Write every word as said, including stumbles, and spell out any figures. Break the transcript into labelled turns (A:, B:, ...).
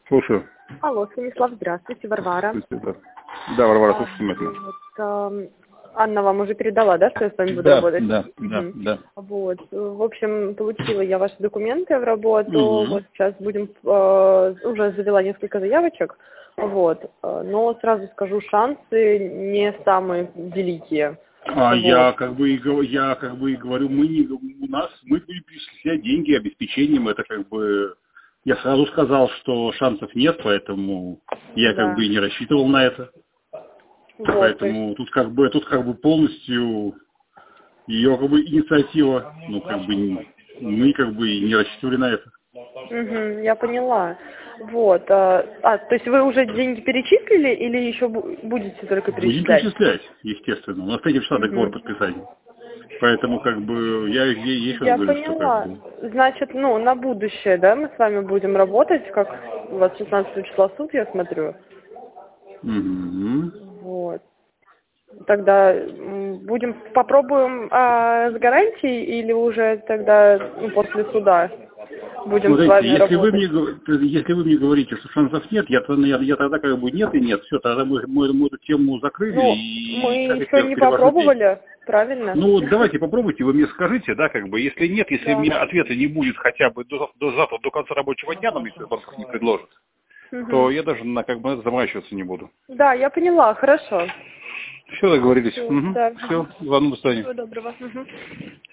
A: Слушаю.
B: Алло, Станислав, здравствуйте, Варвара.
A: Да, да, Варвара, слушаю внимательно.
B: Вот, э, Анна вам уже передала, да, что я с вами буду
A: Да,
B: работать?
A: да, да,
B: Мгм.
A: да.
B: Вот, в общем, получила я ваши документы в работу,
A: Мгм.
B: вот сейчас будем, э, уже завела несколько заявочек, вот, э, но сразу скажу, шансы не самые великие.
A: А
B: Вот.
A: я как бы и гов- я как бы и говорю, мы не у нас мы будем перечислять деньги обеспечением, это как бы я сразу сказал, что шансов нет, поэтому я как
B: Да.
A: бы и не рассчитывал на это.
B: Вот, то есть,
A: Поэтому тут как бы тут как бы полностью ее как бы инициатива, ну как бы не- мы как бы и не рассчитывали на это.
B: мгм, я поняла. Вот, а, а, то есть вы уже деньги перечислили или еще бу- будете только
A: Будем
B: перечислять?
A: перечислять, естественно. У нас третьего числа договор
B: Мгм.
A: подписания. Поэтому как бы я, я, я еще раз
B: Я
A: говорю, что как
B: поняла.
A: бы.
B: Значит, ну, на будущее, да, мы с вами будем работать, как у вас шестнадцатого числа суд, я смотрю.
A: Мгм.
B: Вот. Тогда м, будем, попробуем а, с гарантией или уже тогда ну, после суда будем с
A: Смотрите,
B: вами
A: если вы
B: работать?
A: мне гов- если вы мне говорите, что шансов нет, я, тогда- я, я тогда как бы нет и нет, все, тогда мы, мы, мы эту тему закрыли
B: Ну,
A: и
B: мы
A: сейчас
B: еще
A: я
B: не
A: перевожу деньги.
B: попробовали, правильно?
A: Ну вот давайте попробуйте, вы мне скажите, да, как бы, если нет, если
B: Да.
A: мне ответа не будет хотя бы до, до завтра, до конца рабочего дня, нам если банк не предложит, то
B: Мгм.
A: я даже на как бы заморачиваться не буду.
B: Да, я поняла, хорошо.
A: Все, договорились.
B: Всё,
A: Угу.
B: да.
A: Все, ладно, до свидания.
B: Всего доброго. Мгм.